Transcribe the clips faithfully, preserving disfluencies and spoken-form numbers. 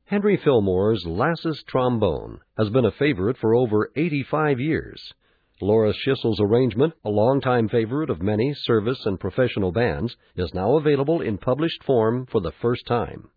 Henry Fillmore's Lassus trombone has been a favorite for over eighty-five years. Loris Schissel's arrangement, a longtime favorite of many service and professional bands, is now available in published form for the first time.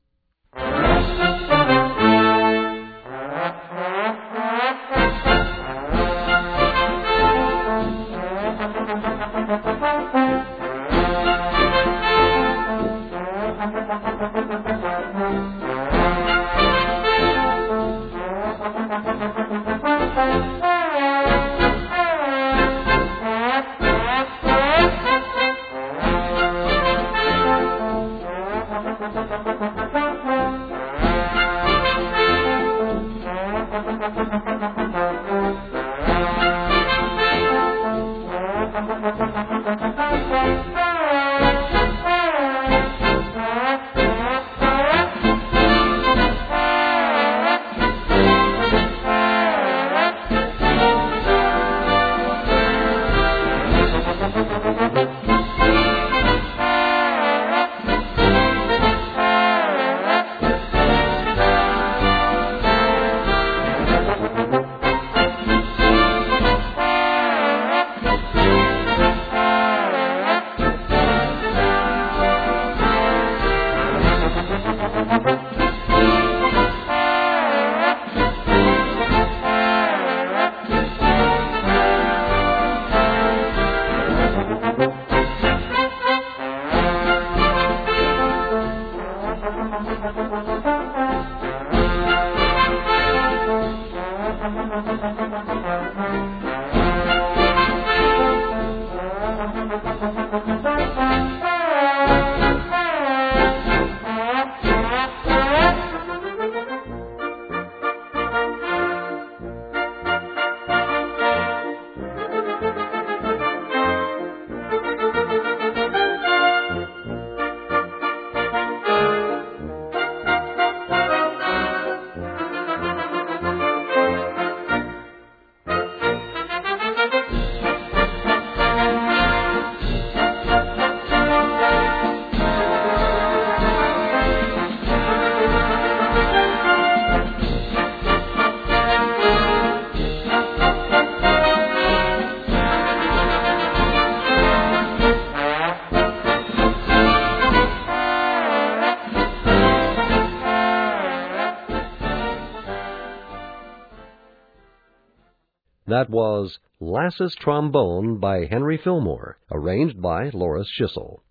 That was Lassus Trombone by Henry Fillmore, arranged by Loris Schisel.